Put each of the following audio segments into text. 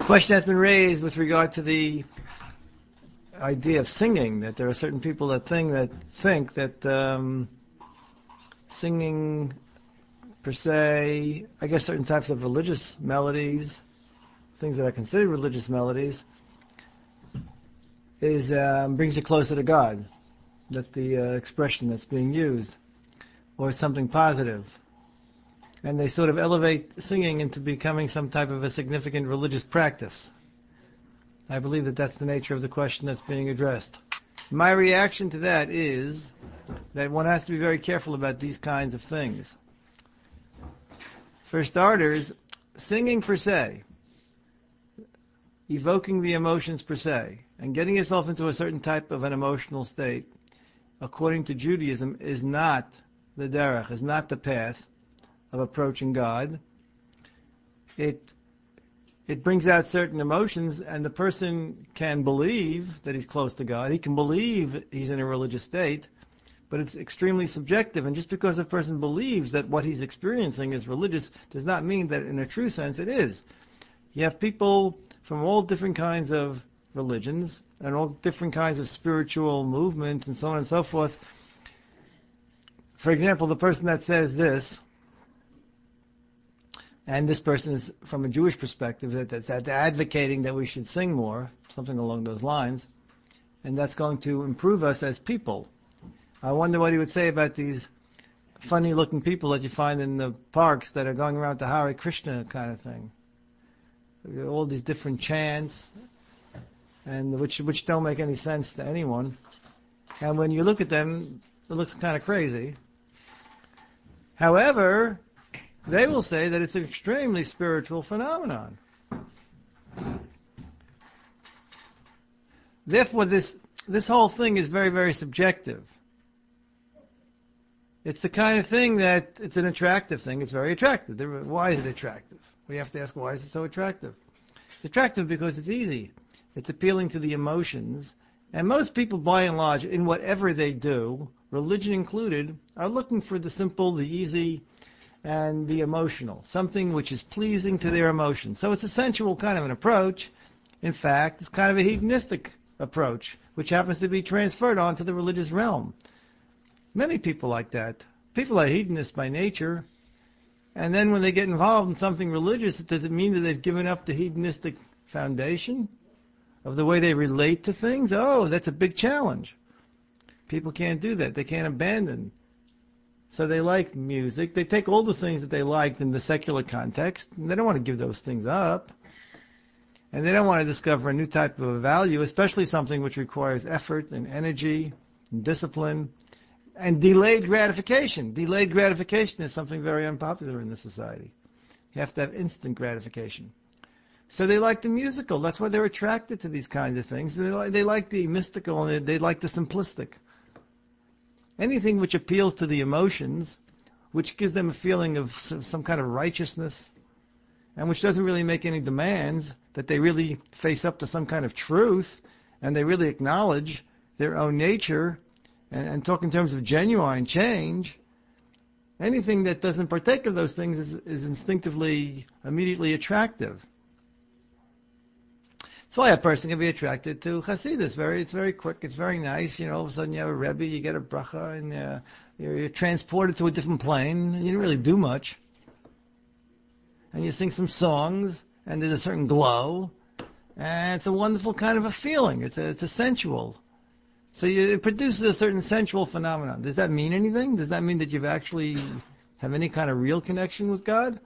Question has been raised with regard to the idea of singing, that there are certain people that think that singing per se, I guess certain types of religious melodies, things that are considered religious melodies, is brings you closer to God. That's the expression that's being used, or something positive. And they sort of elevate singing into becoming some type of a significant religious practice. I believe that that's the nature of the question that's being addressed. My reaction to that is that one has to be very careful about these kinds of things. For starters, singing per se, evoking the emotions per se, and getting yourself into a certain type of an emotional state, according to Judaism, is not the derech, is not the path of approaching God. It brings out certain emotions, and the person can believe that he's close to God. He can believe he's in a religious state, but it's extremely subjective. And just because a person believes that what he's experiencing is religious does not mean that in a true sense it is. You have people from all different kinds of religions and all different kinds of spiritual movements and so on and so forth. For example, the person that says this, and this person is from a Jewish perspective, that's advocating that we should sing more, something along those lines, and that's going to improve us as people. I wonder what he would say about these funny-looking people that you find in the parks that are going around to Hare Krishna kind of thing. All these different chants, and which don't make any sense to anyone. And when you look at them, it looks kind of crazy. However, they will say that it's an extremely spiritual phenomenon. Therefore, this whole thing is very, very subjective. It's the kind of thing that it's an attractive thing. It's very attractive. Why is it attractive? We have to ask, why is it so attractive? It's attractive because it's easy. It's appealing to the emotions. And most people, by and large, in whatever they do, religion included, are looking for the simple, the easy, and the emotional, something which is pleasing to their emotions. So it's a sensual kind of an approach. In fact, it's kind of a hedonistic approach, which happens to be transferred onto the religious realm. Many people like that. People are hedonists by nature, and then when they get involved in something religious, does it mean that they've given up the hedonistic foundation of the way they relate to things? Oh, that's a big challenge. People can't do that. They can't abandon. So they like music. They take all the things that they liked in the secular context, and they don't want to give those things up. And they don't want to discover a new type of a value, especially something which requires effort and energy and discipline and delayed gratification. Delayed gratification is something very unpopular in this society. You have to have instant gratification. So they like the musical. That's why they're attracted to these kinds of things. They like the mystical, and they like the simplistic. Anything which appeals to the emotions, which gives them a feeling of some kind of righteousness, and which doesn't really make any demands, that they really face up to some kind of truth, and they really acknowledge their own nature, and talk in terms of genuine change. Anything that doesn't partake of those things is instinctively, immediately attractive. That's why a person can be attracted to Hasidus. It's very quick. It's very nice. All of a sudden you have a Rebbe, you get a bracha, and you're transported to a different plane. You didn't really do much. And you sing some songs, and there's a certain glow, and it's a wonderful kind of a feeling. It's a sensual. So it produces a certain sensual phenomenon. Does that mean anything? Does that mean that you've actually have any kind of real connection with God?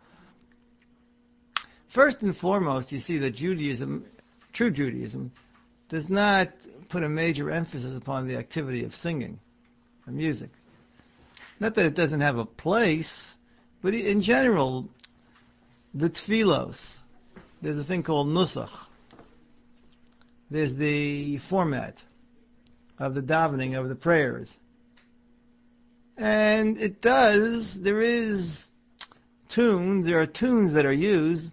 First and foremost, you see that Judaism, true Judaism, does not put a major emphasis upon the activity of singing or music. Not that it doesn't have a place, but in general, the tefillos, there's a thing called nusach. There's the format of the davening, of the prayers. And there is tunes, there are tunes that are used.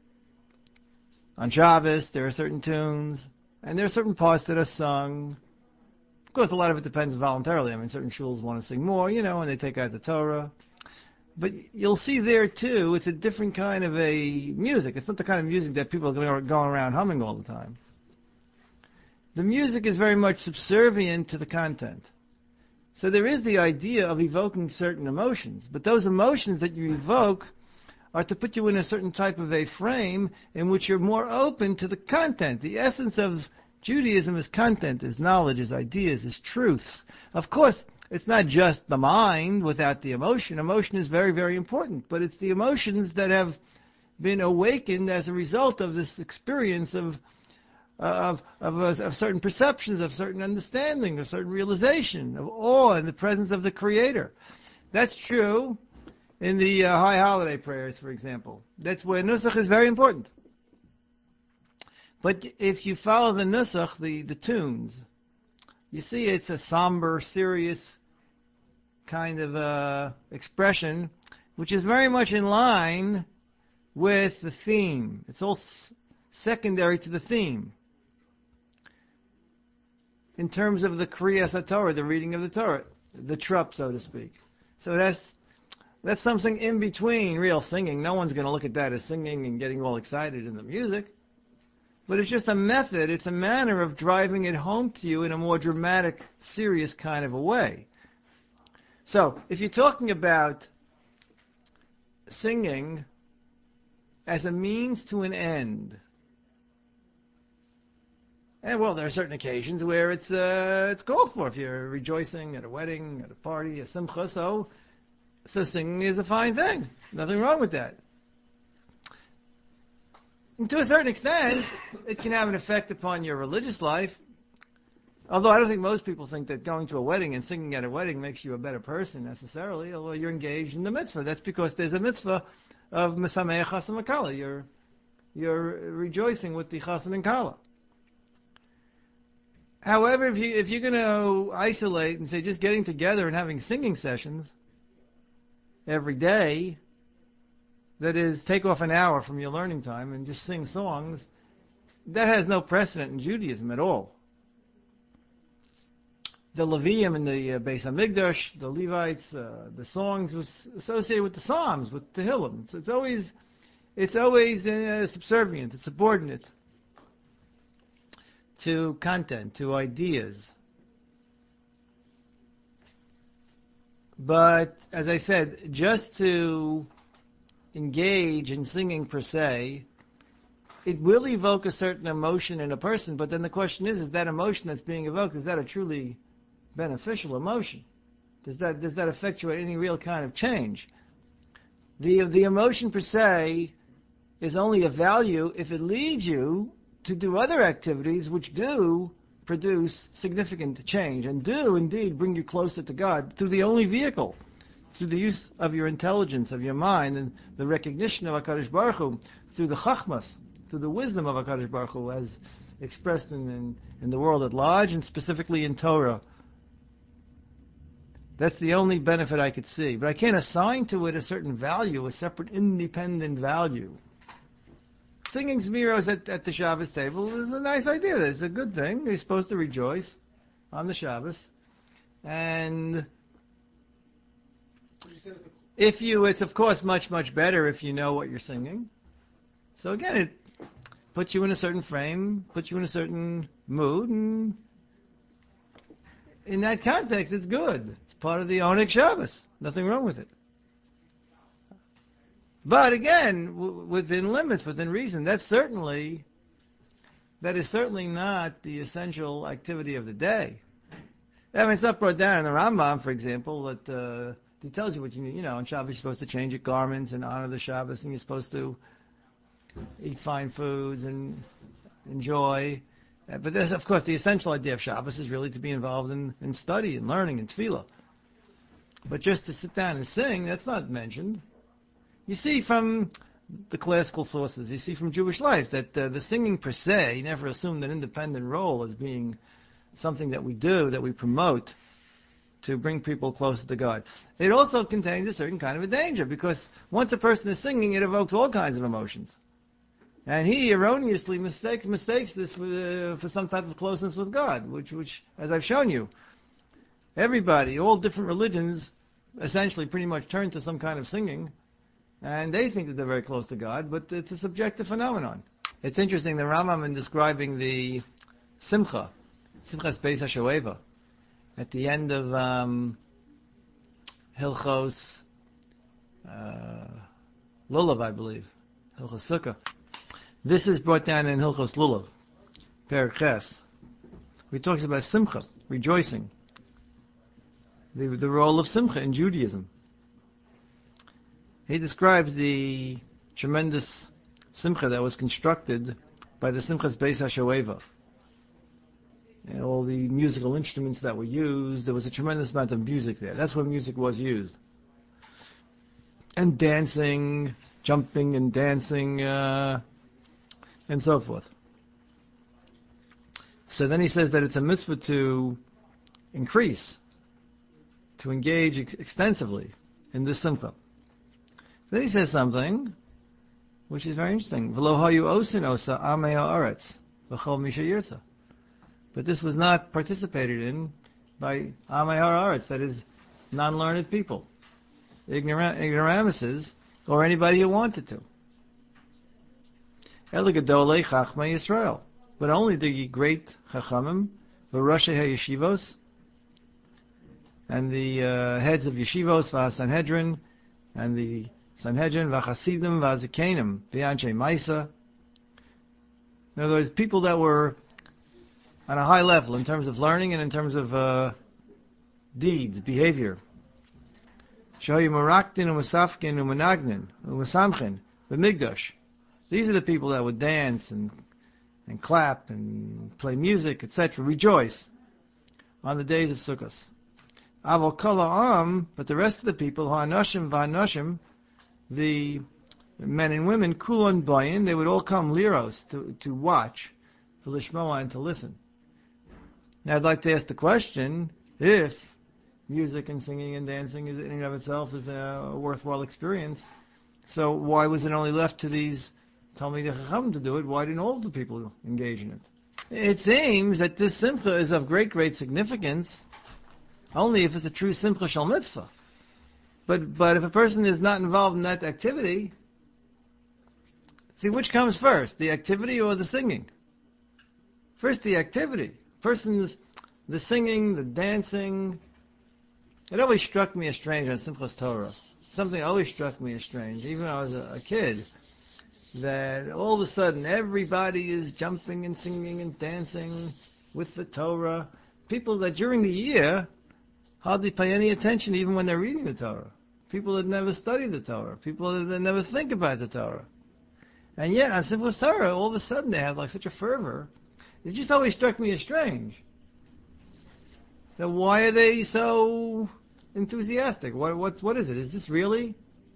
On Shabbos, there are certain tunes, and there are certain parts that are sung. Of course, a lot of it depends voluntarily. Certain shuls want to sing more, and they take out the Torah. But you'll see there, too, it's a different kind of a music. It's not the kind of music that people are going around humming all the time. The music is very much subservient to the content. So there is the idea of evoking certain emotions, but those emotions that you evoke are to put you in a certain type of a frame in which you're more open to the content. The essence of Judaism is content, is knowledge, is ideas, is truths. Of course, it's not just the mind without the emotion. Emotion is very, very important, but it's the emotions that have been awakened as a result of this experience of certain perceptions, of certain understanding, of certain realization, of awe in the presence of the Creator. That's true in the high holiday prayers, for example. That's where nusach is very important. But if you follow the nusach, the tunes, you see it's a somber, serious kind of expression, which is very much in line with the theme. It's all secondary to the theme in terms of the Kriyas HaTorah, the reading of the Torah, the trup, so to speak. So that's something in between real singing. No one's going to look at that as singing and getting all excited in the music. But it's just a method, it's a manner of driving it home to you in a more dramatic, serious kind of a way. So, if you're talking about singing as a means to an end, and well, there are certain occasions where it's called for. If you're rejoicing at a wedding, at a party, a simcha, so singing is a fine thing. Nothing wrong with that. And to a certain extent, it can have an effect upon your religious life. Although I don't think most people think that going to a wedding and singing at a wedding makes you a better person necessarily, although you're engaged in the mitzvah. That's because there's a mitzvah of Mesameach Chassan V'Kala. You're rejoicing with the Chassan and Kala. However, if you're going to isolate and say just getting together and having singing sessions every day, that is, take off an hour from your learning time and just sing songs, that has no precedent in Judaism at all. The Levium and the Beis HaMikdash, the Levites, the songs was associated with the Psalms, with the Tehillim. So it's always subservient, it's subordinate to content, to ideas. But, as I said, just to engage in singing per se, it will evoke a certain emotion in a person, but then the question is that emotion that's being evoked, is that a truly beneficial emotion? Does that effectuate any real kind of change? The emotion per se is only of value if it leads you to do other activities which do produce significant change and do indeed bring you closer to God through the only vehicle, through the use of your intelligence, of your mind, and the recognition of HaKadosh Baruch Hu, through the chachmas, through the wisdom of HaKadosh Baruch Hu as expressed in the world at large and specifically in Torah. That's the only benefit I could see. But I can't assign to it a certain value, a separate independent value. Singing Zmiros at the Shabbos table is a nice idea. It's a good thing. You're supposed to rejoice on the Shabbos. And it's of course much, much better if you know what you're singing. So again, it puts you in a certain frame, puts you in a certain mood, and in that context, it's good. It's part of the Oneg Shabbos. Nothing wrong with it. But again, within limits, within reason, that is certainly not the essential activity of the day. I mean, it's not brought down in the Rambam, for example, that he tells you what you need. You know, on Shabbos you're supposed to change your garments and honor the Shabbos, and you're supposed to eat fine foods and enjoy. But there's, of course, the essential idea of Shabbos is really to be involved in study and learning and tefillah. But just to sit down and sing, that's not mentioned. You see from the classical sources, you see from Jewish life, that the singing per se never assumed an independent role as being something that we do, that we promote to bring people closer to God. It also contains a certain kind of a danger, because once a person is singing, it evokes all kinds of emotions. And he erroneously mistakes this for some type of closeness with God, which, as I've shown you, everybody, all different religions, essentially pretty much turn to some kind of singing, and they think that they're very close to God, but it's a subjective phenomenon. It's interesting, the Rambam, in describing the Simchas Beis HaShoeva, at the end of Hilchos Lulav, I believe, Hilchos Sukkah. This is brought down in Hilchos Lulav, Perek Ches. He talks about Simcha, rejoicing, the role of Simcha in Judaism. He describes the tremendous Simcha that was constructed by the Simchas Beis HaShoeva. And all the musical instruments that were used, there was a tremendous amount of music there. That's when music was used. And dancing, jumping and dancing, and so forth. So then he says that it's a mitzvah to increase, to engage extensively in this simcha. Then he says something which is very interesting. But this was not participated in by Amei Haaretz, that is, non-learned people, ignoramuses, or anybody who wanted to. Ela Gedolei Chachmei Yisrael, but only the great Chachamim, the Roshei HaYeshivos, and the heads of Yeshivos, V'Sanhedrin, and the Sanhedrin, V'Chasidim, V'Azikenim, V'Anshe Maisa. In other words, people that were on a high level in terms of learning and in terms of deeds, behavior. Shoyu Maraktin, Umasafkin, Umanagnin, Umasamchin, B'Migdash. These are the people that would dance and clap and play music, etc., rejoice on the days of Sukkot. Aval Kol Am, but the rest of the people, Ha'anoshim V'Anoshim, the men and women, Kulon Bayin, they would all come liros to watch, for Lishmoa, and to listen. Now I'd like to ask the question, if music and singing and dancing is in and of itself is a worthwhile experience, so why was it only left to these Talmidei Chacham to do it? Why didn't all the people engage in it? It seems that this simcha is of great, great significance only if it's a true simcha shel mitzvah. But if a person is not involved in that activity, see, which comes first, the activity or the singing? First, the activity. The singing, the dancing. It always struck me as strange on Simchas Torah. Something always struck me as strange, even when I was a kid, that all of a sudden everybody is jumping and singing and dancing with the Torah. People that during the year hardly pay any attention even when they're reading the Torah. People that never study the Torah. People that never think about the Torah. And yet on Simchas Torah, all of a sudden they have like such a fervor. It just always struck me as strange. Then why are they so enthusiastic? What is it? Is this really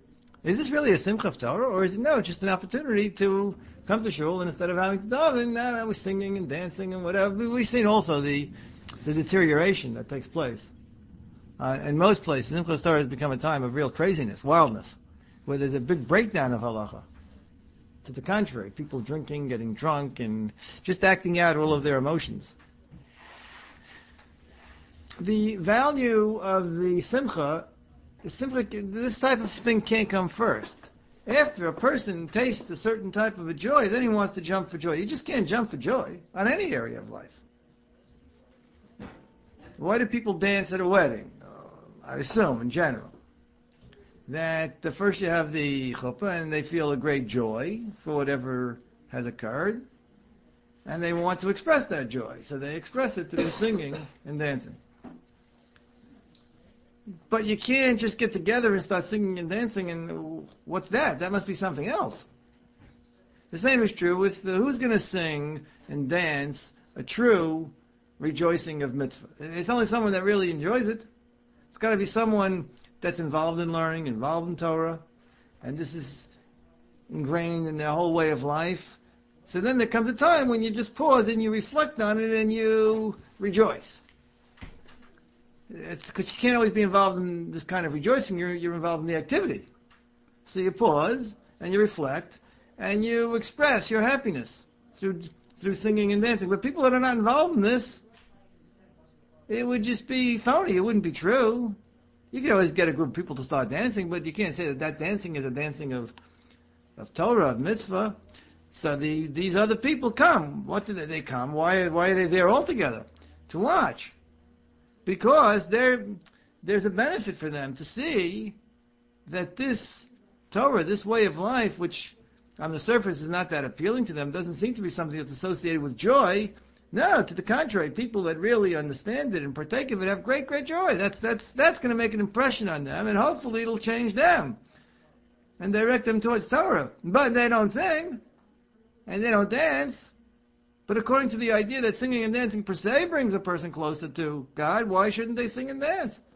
a Simcha of Torah, or is it just an opportunity to come to shul and instead of having to daven, now we're singing and dancing and whatever. We've seen also the deterioration that takes place. In most places, Simchas Torah has become a time of real craziness, wildness, where there's a big breakdown of halacha. To the contrary, people drinking, getting drunk, and just acting out all of their emotions. The value of the simcha is simply, this type of thing can't come first. After a person tastes a certain type of a joy, then he wants to jump for joy. You just can't jump for joy on any area of life. Why do people dance at a wedding? I assume, in general, that the first you have the chuppah and they feel a great joy for whatever has occurred, and they want to express that joy, so they express it through singing and dancing. But you can't just get together and start singing and dancing, and what's that? That must be something else. The same is true with who's going to sing and dance a true rejoicing of mitzvah. It's only someone that really enjoys it. It's got to be someone that's involved in learning, involved in Torah, and this is ingrained in their whole way of life. So then there comes a time when you just pause and you reflect on it and you rejoice. It's because you can't always be involved in this kind of rejoicing. You're involved in the activity. So you pause and you reflect and you express your happiness through singing and dancing. But people that are not involved in this, it would just be phony. It wouldn't be true. You can always get a group of people to start dancing, but you can't say that dancing is a dancing of Torah, of mitzvah. So these other people come. What do they come? Why are they there all together? To watch. Because there's a benefit for them to see that this Torah, this way of life, which on the surface is not that appealing to them, doesn't seem to be something that's associated with joy. No, to the contrary, people that really understand it and partake of it have great, great joy. That's going to make an impression on them, and hopefully it'll change them and direct them towards Torah. But they don't sing, and they don't dance. But according to the idea that singing and dancing per se brings a person closer to God, why shouldn't they sing and dance?